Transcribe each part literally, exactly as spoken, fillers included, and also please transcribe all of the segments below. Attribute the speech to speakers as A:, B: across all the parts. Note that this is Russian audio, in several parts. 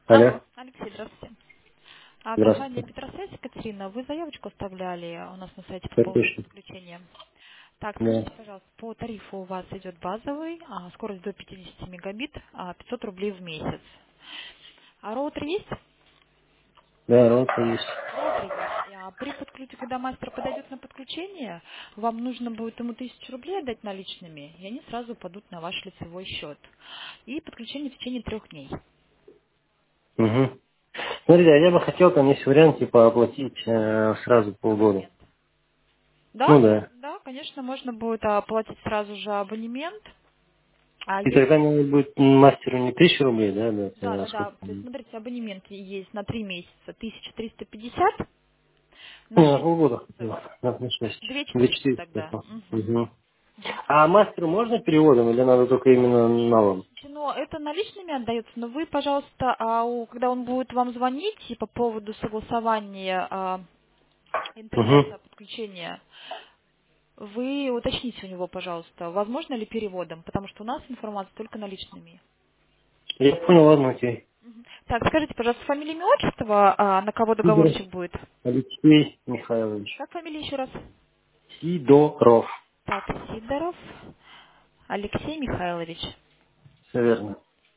A: Алло,
B: Алло, Алексей, здравствуйте. А, компания
A: здравствуйте.
B: Петросвязь, Екатерина, вы заявочку оставляли у нас на сайте по
A: Да,
B: поводу
A: точно.
B: подключения. Так,
A: Да.
B: скажите, пожалуйста, по тарифу у вас идет базовый, а, скорость до пятьдесят мегабит, а, пятьсот рублей в месяц. А роутер есть?
A: Да, роутер есть.
B: Роутер есть. А при подключении, когда мастер подойдет на подключение, вам нужно будет ему тысячу рублей отдать наличными, и они сразу падут на ваш лицевой счет. И подключение в течение трех дней.
A: Угу. Смотрите, а я бы хотел, там есть вариант, типа, оплатить э, сразу полгода.
B: Абонемент. Да,
A: Ну да.
B: да, конечно, можно будет оплатить сразу же абонемент. А
A: И
B: есть,
A: тогда мне будет мастеру не тысяча рублей, да, да,
B: да,
A: а
B: да, да.
A: сколько
B: То есть,
A: там?
B: смотрите, абонемент есть на три месяца тысяча триста пятьдесят, на
A: Не, на
B: шесть
A: полгода
B: месяцев
A: хотел. На, на шесть.
B: две
A: Две
B: четыреста тогда.
A: четыреста.
B: Мгм.
A: Угу.
B: Мгм.
A: А мастеру можно переводом или надо только именно налом?
B: Но это наличными отдается, но вы, пожалуйста, а у- когда он будет вам звонить и по поводу согласования а,
A: Угу.
B: интернета, подключения, вы уточните у него, пожалуйста, возможно ли переводом, потому что у нас информация только наличными.
A: Я понял, ладно, окей.
B: Мгм. Так, скажите, пожалуйста, фамилия, имя, отчество, а, на кого
A: Сидоров
B: договорчик будет?
A: Алексей Михайлович.
B: Как фамилия еще раз?
A: Сидоров.
B: Так, Сидоров Алексей Михайлович.
A: Все верно.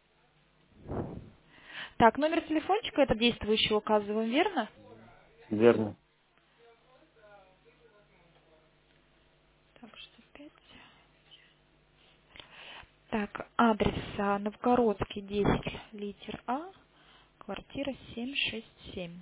B: Так, номер телефончика это действующий указываем, верно?
A: Верно.
B: Так, что пять. Так, адрес а, Новгородский, десять, литер А, квартира семь шесть семь.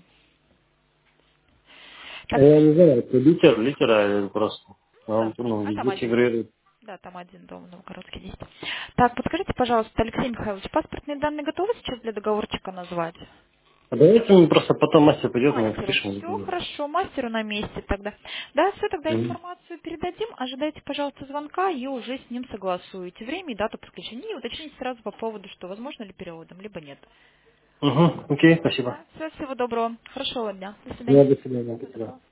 A: А
B: Так,
A: я не знаю, это литер, литера просто.
B: ну да,
A: Он, ну,
B: а там
A: везде
B: один дом.
A: фигурирует.
B: Да, там один дом, Новгородский, десять. Так, подскажите, пожалуйста, Алексей Михайлович, паспортные данные готовы сейчас для договорчика назвать?
A: А давайте мы просто потом мастер придет, мы
B: Мастеру.
A: отпишем.
B: Все хорошо, мастеру на месте тогда. Да, все, тогда
A: Угу.
B: информацию передадим. Ожидайте, пожалуйста, звонка и уже с ним согласуете время и дату подключения. И уточните сразу по поводу, что возможно ли переводом, либо нет.
A: Угу. Окей, спасибо.
B: Да, все, всего доброго. Хорошего дня. До
A: Ну,
B: свидания.
A: до свидания.
B: Всего
A: До свидания.
B: доброго.